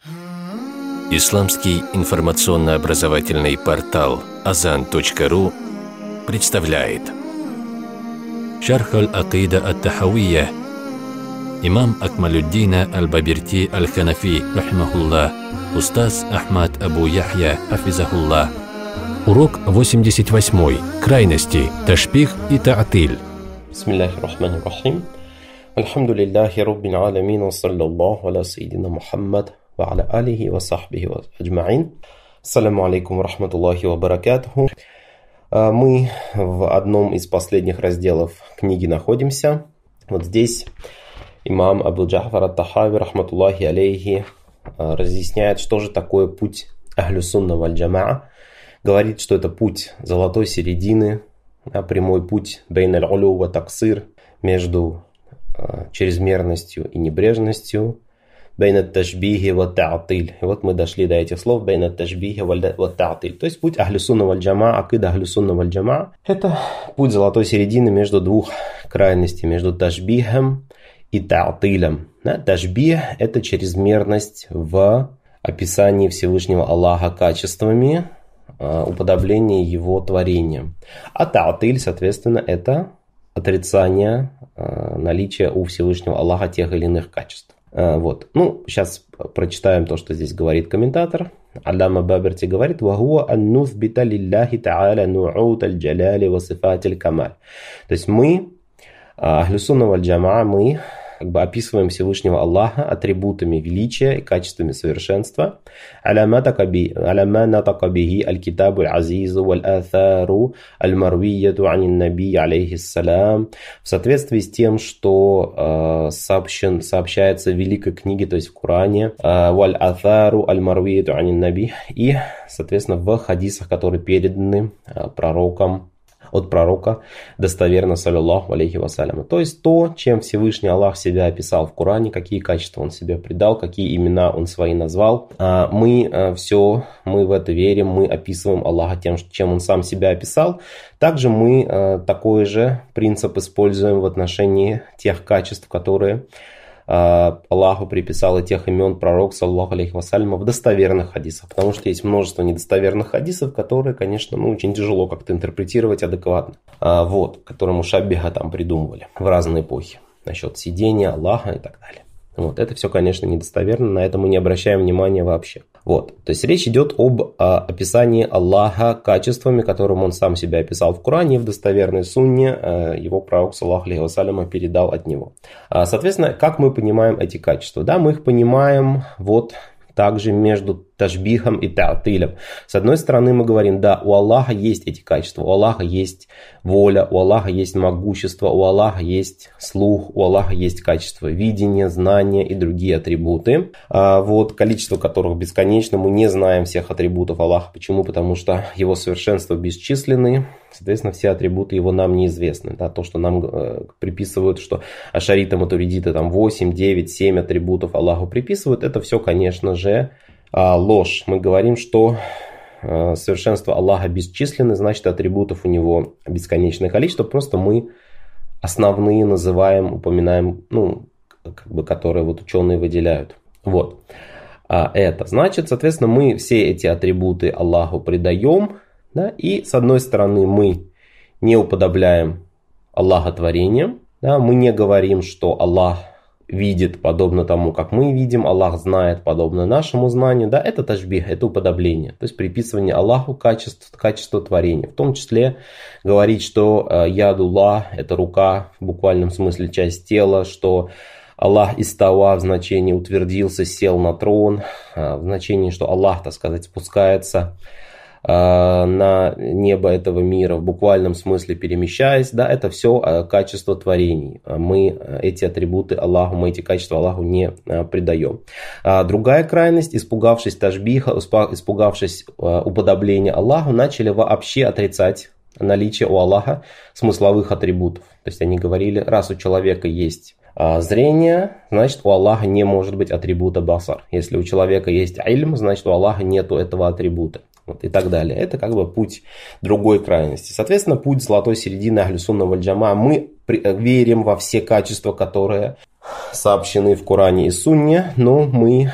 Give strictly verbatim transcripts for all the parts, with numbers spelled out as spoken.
Исламский информационно-образовательный портал азан точка ру представляет Шарх аль-Акида ат-Тахавийя имам Акмалюддина аль-Бабирти аль-Ханафи, рахимахуллах, устаз Ахмад Абу Яхья, хафизахуллах. Урок восемьдесят восьмой. Крайности, ташбих и та'атиль. Бисмиллахи рахмани рахим. Альхамдулиллахи раббил аламин, ва саллаллаху аля сайидина Мухаммад ва аля алихи ва сахбихи ва аджмаин. Ассаламу алейкум ва рахматуллахи ва баракатуху. Мы в одном из последних разделов книги находимся. Вот здесь имам Абу Джафар ат-Тахави, рахматуллахи алейхи, разъясняет, что же такое путь Ахлю Сунна валь Джамаа. Говорит, что это путь золотой середины, прямой путь бейн аль-улю ва таксир, между чрезмерностью и небрежностью, бейн ат-ташбихи ва та'атиль. И вот мы дошли до этих слов, бейн ат-ташбихи ва та'атиль. То есть путь Ахлю Сунна валь Джамаа, акида Ахлю Сунна валь Джамаа, это путь золотой середины между двух крайностей, между ташбихом и та'атилем. Да, ташбих – это чрезмерность в описании Всевышнего Аллаха качествами, уподобление его творением. А та'атиль, соответственно, это отрицание наличия у Всевышнего Аллаха тех или иных качеств. Вот. Ну, сейчас прочитаем то, что здесь говорит комментатор. Аллама Бабирти говорит: «Вахуа аннуфбита лилляхи та'аля ну'ут аль-джаляли ва сифат аль-камаль». То есть мы, Ахлю Сунна валь Джамаа, мы как бы описываем Всевышнего Аллаха атрибутами величия и качествами совершенства. «Аляма натака бихи аль-китабу аль-азизу валь-атharу аль-марвияту анин наби алейхиссалям». В соответствии с тем, что э, сообщен, сообщается в Великой книге, то есть в Коране, валь-атharу аль-марвияту анин наби, и, соответственно, в хадисах, которые переданы э, пророком, от пророка, достоверно, саллаллаху алейхи вассалям. То есть то, чем Всевышний Аллах себя описал в Коране, какие качества он себе придал, какие имена он свои назвал. Мы все, мы в это верим, мы описываем Аллаха тем, чем он сам себя описал. Также мы такой же принцип используем в отношении тех качеств, которые Аллаху приписал, и тех имен пророк, саллаллаху алейхи вассалям, в достоверных хадисах. Потому что есть множество недостоверных хадисов, которые, конечно, ну, очень тяжело как-то интерпретировать адекватно. А, вот, которые мушаббиха там придумывали в разные эпохи. Насчет сидения Аллаха и так далее. Вот, это все, конечно, недостоверно, на это мы не обращаем внимания вообще. Вот, то есть речь идет об а, описании Аллаха качествами, которым он сам себя описал в Коране, и в достоверной сунне а, его пророк, саллаллаху алейхи вассалям, передал от него. А, соответственно, как мы понимаем эти качества? Да, мы их понимаем вот также между ташбихом и та'атилем. С одной стороны, мы говорим, да, у Аллаха есть эти качества, у Аллаха есть воля, у Аллаха есть могущество, у Аллаха есть слух, у Аллаха есть качество видения, знания и другие атрибуты, а вот, количество которых бесконечно. Мы не знаем всех атрибутов Аллаха. Почему? Потому что его совершенства бесчисленны, соответственно, все атрибуты его нам неизвестны. Да, то, что нам э, приписывают, что ашариты, матуридиты, там восемь, девять, семь атрибутов Аллаху приписывают, это все, конечно же, ложь. Мы говорим, что совершенство Аллаха бесчисленны, значит, атрибутов у него бесконечное количество. Просто мы основные называем, упоминаем, ну, как бы, которые вот ученые выделяют. Вот. А это значит, соответственно, мы все эти атрибуты Аллаху придаем, да, и с одной стороны мы не уподобляем Аллаха творением, да, мы не говорим, что Аллах видит подобно тому, как мы видим, Аллах знает подобно нашему знанию, да, это ташбих, это уподобление, то есть приписывание Аллаху качеств, качества творения, в том числе говорить, что э, ядуллах, это рука, в буквальном смысле часть тела, что Аллах истава в значении утвердился, сел на трон, э, в значении, что Аллах, так сказать, спускается на небо этого мира, в буквальном смысле перемещаясь, да, это все качество творений. Мы эти атрибуты Аллаху, мы эти качества Аллаху не придаем. Другая крайность, испугавшись ташбиха, испугавшись уподобления Аллаху, начали вообще отрицать наличие у Аллаха смысловых атрибутов. То есть они говорили, раз у человека есть зрение, значит, у Аллаха не может быть атрибута басар. Если у человека есть ильм, значит, у Аллаха нету этого атрибута. Вот, и так далее. Это как бы путь другой крайности. Соответственно, путь золотой середины Ахлю Сунна валь Джамаа. Мы верим во все качества, которые сообщены в Коране и Сунне, но мы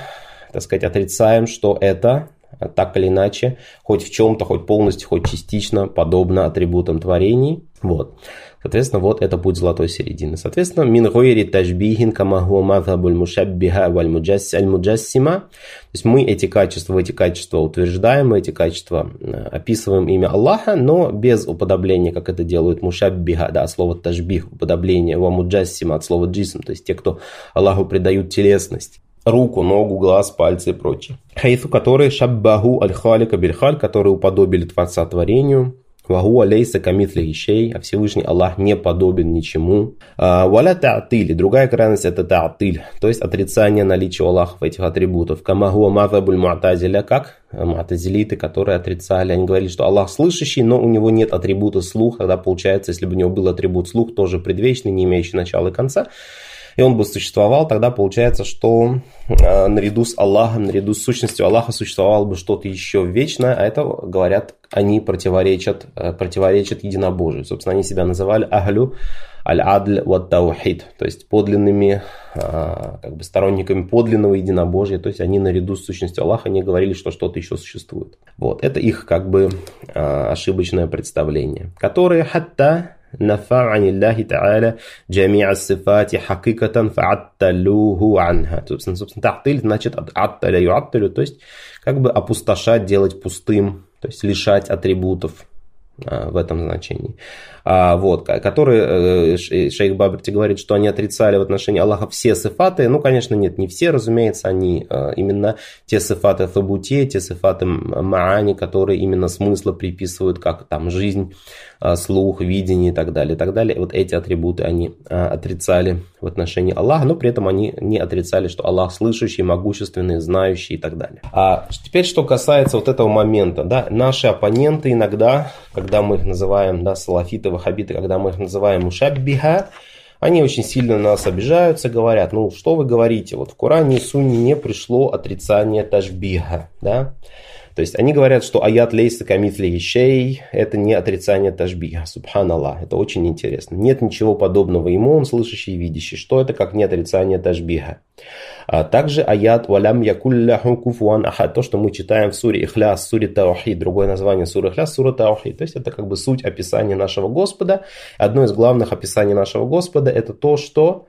так сказать, отрицаем, что это так или иначе, хоть в чем-то, хоть полностью, хоть частично подобно атрибутам творений. Вот. Соответственно, вот это путь золотой середины. Соответственно, мин гойри тажбихин кама хуа мазхабуль мушаббиха валь муджассима. То есть мы эти качества, эти качества утверждаем, мы эти качества описываем имя Аллаха, но без уподобления, как это делают мушаббиха, да, слово тажбих, уподобление, ва муджассима от слова джисм, то есть те, кто Аллаху придают телесность. Руку, ногу, глаз, пальцы и прочее. Хайфу, которые шаббаху аль-халика биль-халь, которые уподобили Творца творению. Ваху алейса камитли ишей, а Всевышний Аллах не подобен ничему. Валя та'атиль, другая крайность это та'атиль, то есть отрицание наличия Аллаха в этих атрибутов. Камахуа мазабуль му'тазиля, как му'тазилиты, которые отрицали, они говорили, что Аллах слышащий, но у него нет атрибута слух, тогда получается, если бы у него был атрибут слух, тоже предвечный, не имеющий начала и конца, и он бы существовал, тогда получается, что э, наряду с Аллахом, наряду с сущностью Аллаха существовало бы что-то еще вечное, а это, говорят, они противоречат, э, противоречат единобожию. Собственно, они себя называли ахлю аль-адль ват таухид, то есть подлинными, э, как бы сторонниками подлинного единобожия, то есть они наряду с сущностью Аллаха не говорили, что что-то еще существует. Вот, это их как бы э, ошибочное представление, которое хатта нафа аниллахи та'аля джами'а сифати хакикатан фа'атталуху анха. Собственно, собственно, та'тиль значит атталя ю'атталю, то есть как бы опустошать, делать пустым, то есть лишать атрибутов а, в этом значении. А, вот, которые э, шейх Баберти говорит, что они отрицали в отношении Аллаха все сифаты. Ну, конечно, нет, не все, разумеется, они э, именно те сифаты фабути, те сифаты маани, которые именно смысла приписывают, как там жизнь, э, слух, видение и так далее, и так далее. Вот эти атрибуты они э, отрицали в отношении Аллаха, но при этом они не отрицали, что Аллах слышащий, могущественный, знающий и так далее. А теперь, что касается вот этого момента, да, наши оппоненты иногда, когда мы их называем, да, салафиты, ваххабиты, когда мы их называем мушаббиха, они очень сильно на нас обижаются, говорят, ну что вы говорите, вот в Коране и Сунне не пришло отрицание ташбиха, да? То есть они говорят, что аят лейса камитли ишей – это не отрицание ташбиха, субханаллах, это очень интересно. Нет ничего подобного ему, он слышащий и видящий. Что это, как не отрицание ташбиха? А также аят валям якулляху куфуан ахад, то, что мы читаем в суре Ихляс, суре Таухид, другое название суры Ихляс, сура Таухид. То есть это как бы суть описания нашего Господа. Одно из главных описаний нашего Господа – это то, что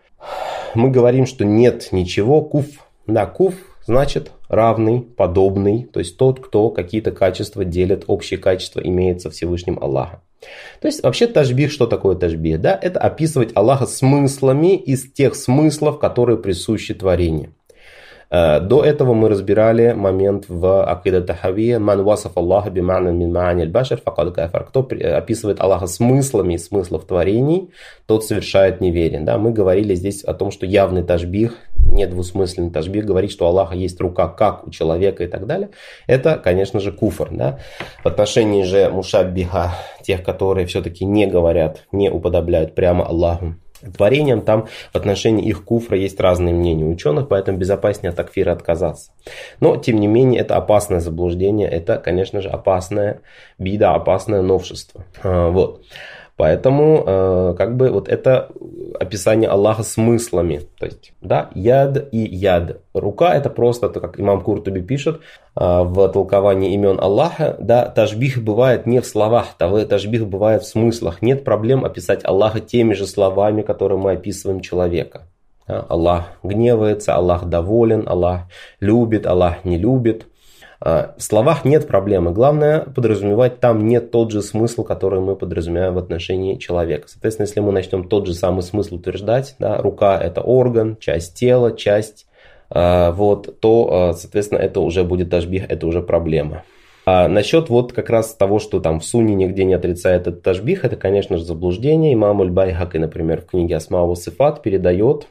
мы говорим, что нет ничего, куф, да, куф, значит равный, подобный, то есть тот, кто какие-то качества делит, общие качества имеет со Всевышним Аллахом. То есть вообще ташбих, что такое ташбих? Да? Это описывать Аллаха смыслами из тех смыслов, которые присущи творению. До этого мы разбирали момент в акида тахавия «Ман васаф Аллаха бима'нан мин ма'ани аль-башар факад кафар». Кто описывает Аллаха смыслами из смыслов творений, тот совершает неверие. Да? Мы говорили здесь о том, что явный ташбих, недвусмысленный ташбих, говорит, что у Аллаха есть рука, как у человека и так далее. Это, конечно же, куфр. Да? В отношении же мушаббиха, тех, которые все-таки не говорят, не уподобляют прямо Аллаху творением, там в отношении их куфра есть разные мнения ученых, поэтому безопаснее от такфира отказаться. Но, тем не менее, это опасное заблуждение, это, конечно же, опасная бида, опасное новшество. Вот. Поэтому, как бы, вот это описание Аллаха смыслами. То есть, да, яд и яд. Рука — это просто, как имам Куртуби пишет в толковании имен Аллаха, да, ташбих бывает не в словах, ташбих бывает в смыслах. Нет проблем описать Аллаха теми же словами, которые мы описываем человека. Аллах гневается, Аллах доволен, Аллах любит, Аллах не любит. В словах нет проблемы. Главное подразумевать там нет тот же смысл, который мы подразумеваем в отношении человека. Соответственно, если мы начнем тот же самый смысл утверждать, да, рука — это орган, часть тела, часть, вот, то, соответственно, это уже будет ташбих, это уже проблема. А насчет вот как раз того, что там в Сунне нигде не отрицает этот ташбих, это, конечно же, заблуждение. Имам аль-Байхаки, например, в книге Асма ва Сифат передает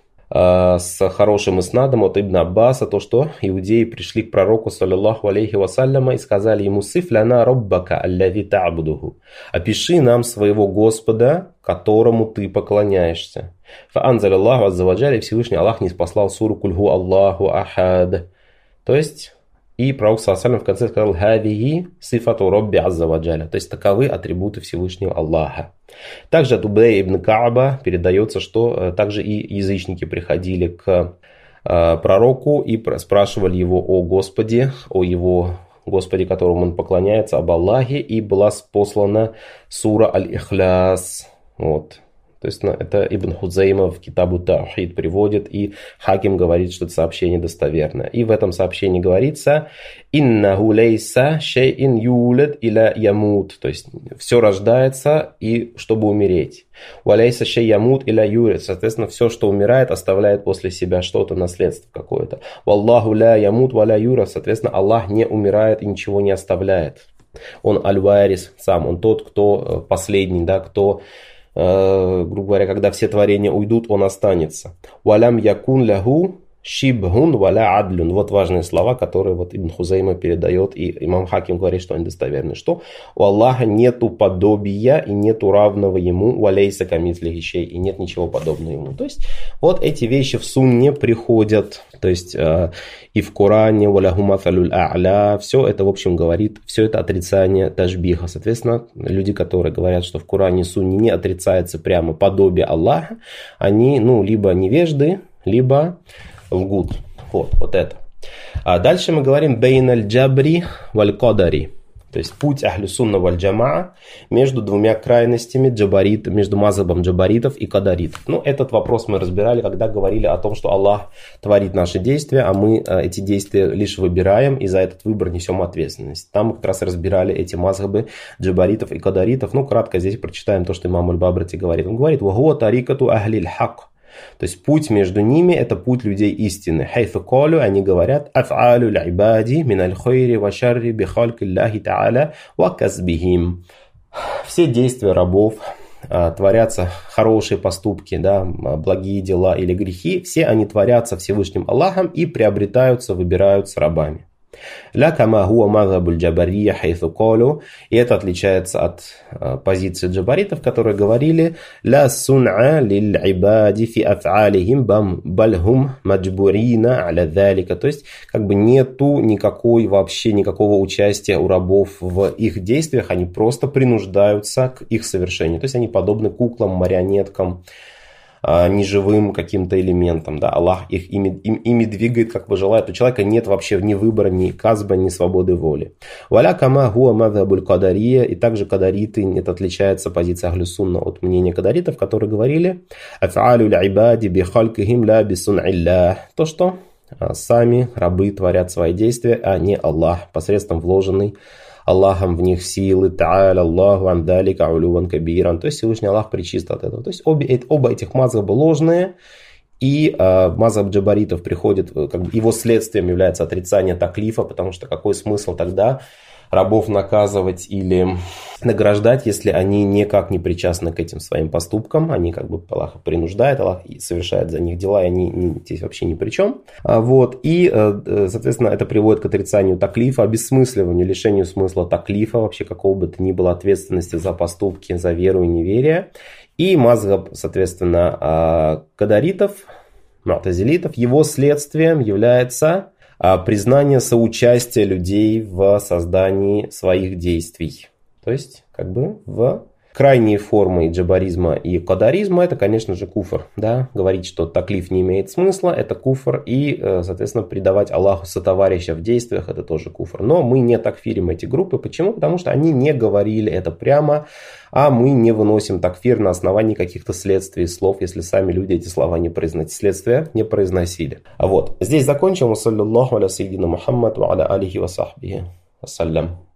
с хорошим иснадом от Ибн Аббаса то, что иудеи пришли к пророку, саллаллаху алейхи вассаляма, и сказали ему: «Сиф ляна роббака аллави та'будуху». Опиши нам своего Господа, которому ты поклоняешься. Фа'анзаля Аллаху азза ва джалля, Всевышний Аллах не спаслал суру «Кульху Аллаху ахад». То есть, и пророк саллаллаху алейхи ва саллям в конце сказал: «Хадихи сифату робби азза ва джалля». То есть, таковы атрибуты Всевышнего Аллаха. Также от Убея ибн Кааба передается, что также и язычники приходили к пророку и спрашивали его о Господе, о его Господе, которому он поклоняется, об Аллахе, и была послана сура Аль-Ихляс. Вот. То есть это Ибн Хузейма в Китабу Таухид приводит, и Хаким говорит, что это сообщение достоверное. И в этом сообщении говорится: «Иннаху лейса шейин юлад иля ямут». То есть все рождается, и чтобы умереть. «Валейса шей ямут иля юрит». Соответственно, все, что умирает, оставляет после себя что-то, наследство какое-то. «Валлаху ля ямут валя юра». Соответственно, Аллах не умирает и ничего не оставляет. Он аль-варис сам, он тот, кто последний, да, кто... грубо говоря, когда все творения уйдут, он останется. «Валям якун лягу шибгун валя адлюн». Вот важные слова, которые вот Ибн Хузейма передает, и имам Хаким говорит, что они достоверны. Что у Аллаха нету подобия и нету равного ему, валяйса камислихи шей, и нет ничего подобного ему. То есть вот эти вещи в сунне приходят, то есть э, и в Коране, валяху мафалюль а'ля, все это, в общем, говорит, все это отрицание ташбиха. Соответственно, люди, которые говорят, что в Коране и сунне не отрицается прямо подобие Аллаха, они, ну, либо невежды, либо лгут. Вот, вот это. А дальше мы говорим бейн аль-джабри валь-кадари. То есть путь ахлю сунна валь-джамаа между двумя крайностями, джабарит, между мазхабом джабаритов и кадаритов. Ну, этот вопрос мы разбирали, когда говорили о том, что Аллах творит наши действия, а мы эти действия лишь выбираем, и за этот выбор несем ответственность. Там мы как раз разбирали эти мазхабы джабаритов и кадаритов. Ну, кратко здесь прочитаем то, что имам аль-Бабрати говорит. Он говорит: «Вахуа тарикату ахлиль хак». То есть путь между ними — это путь людей истины. Хайфу колю, они говорят: аф'алю л'ибади мин аль-хойри ва шарри би хальки Аллахи та'аля ва казбихим. Все действия рабов, творятся хорошие поступки, да, благие дела или грехи, все они творятся Всевышним Аллахом и приобретаются, выбираются рабами. Ля кама хуа мазхабуль джабария хайфу колю. И это отличается от а, позиции джабаритов, которые говорили: ля сун'a лиль ибади фи аф'алихим бальхум маджбурина аля залика. То есть как бы нету никакой вообще никакого участия у рабов в их действиях, они просто принуждаются к их совершению. То есть они подобны куклам, марионеткам, неживым каким-то элементом, да, Аллах их ими, им, ими двигает, как пожелает. У человека нет вообще ни выбора, ни казба, ни свободы воли. Валя кама хуа мазхабуль кадария. И также кадариты, это отличается позиция ахлю сунна от мнения кадаритов, которые говорили: аф'алю л'ибади би халькихим ла би сун'илля. То, что сами рабы творят свои действия, а не Аллах, посредством вложенной Аллахом в них силы, та'аля Аллаху андалика улюван кабиран. То есть Всевышний Аллах причист от этого. То есть обе, оба этих мазхаба ложные, и э, мазхаб джабаритов приходит, как бы его следствием является отрицание таклифа, потому что какой смысл тогда рабов наказывать или награждать, если они никак не причастны к этим своим поступкам, они как бы Аллах принуждает, Аллах совершает за них дела, и они, они здесь вообще ни при чем. Вот. И, соответственно, это приводит к отрицанию таклифа, обесмысливанию, лишению смысла таклифа, вообще какого бы то ни было ответственности за поступки, за веру и неверие. И мазхаб, соответственно, кадаритов, му'тазилитов, его следствием является признание соучастия людей в создании своих действий. То есть, как бы, в крайние формы джабаризма и кадаризма это, конечно же, куфр. Да? Говорить, что таклиф не имеет смысла, это куфр. И, соответственно, предавать Аллаху сотоварища в действиях, это тоже куфр. Но мы не такфирим эти группы. Почему? Потому что они не говорили это прямо, а мы не выносим такфир на основании каких-то следствий, слов, если сами люди эти слова не произносили, следствия не произносили. А вот, здесь закончим. Саллаллаху аля сайидина Мухаммад ва аля алихи ва сахбихи. Ассалям.